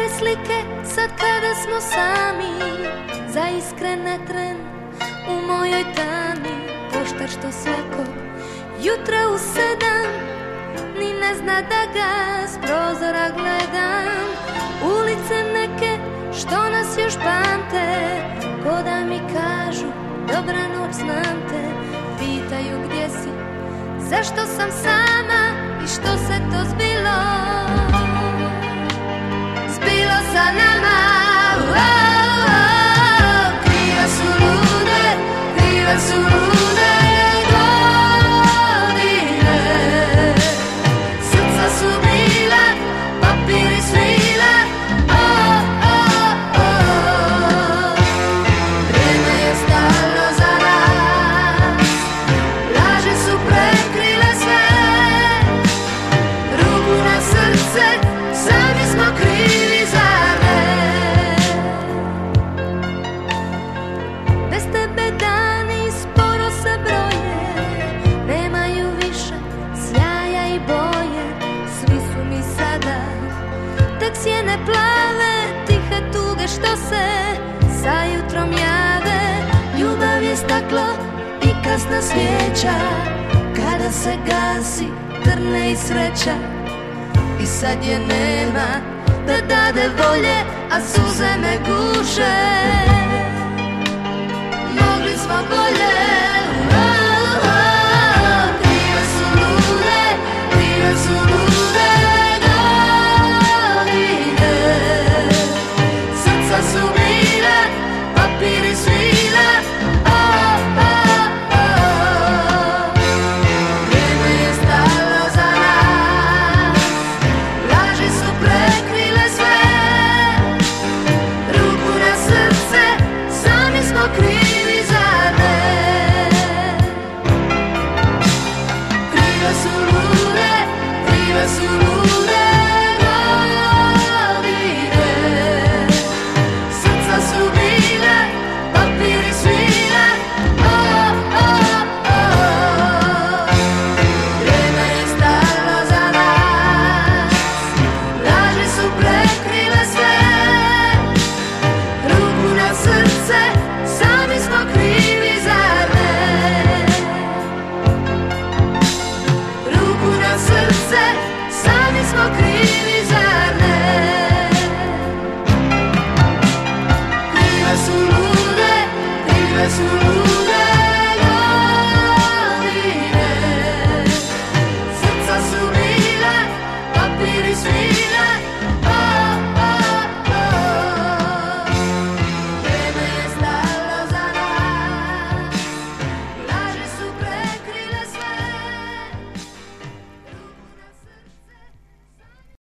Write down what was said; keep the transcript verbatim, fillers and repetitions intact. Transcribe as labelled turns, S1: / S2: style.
S1: stare slike, sad kada smo sami, za iskrene tren u mojoj tami. Poštar što svakog jutra u sedam ni ne zna da ga s prozora gledam. Ulice neke što nas još pamte, ko da mi kažu dobra noć, znam te. Pitaju gdje si, zašto sam sama i što se to zbilo, zbilo sa nama. Oh, oh, krive su lude, krive su lude godine, srca su bila, papiri svila. Oh, oh, oh, vrijeme je stalo za nas, laži su prekrile sve, ruku na srce, sami smo krivi za ne. Bez tebe dani sporo se broje, nemaju više sjaja i boje. Svi su mi sada tek sjene plave, tihe tuge što se sa jutrom jave. Ljubav je staklo i kasna svijeća, kada se gasi trne i sreća. I sad je nema da dade volje, a suze me guše. Mogli smo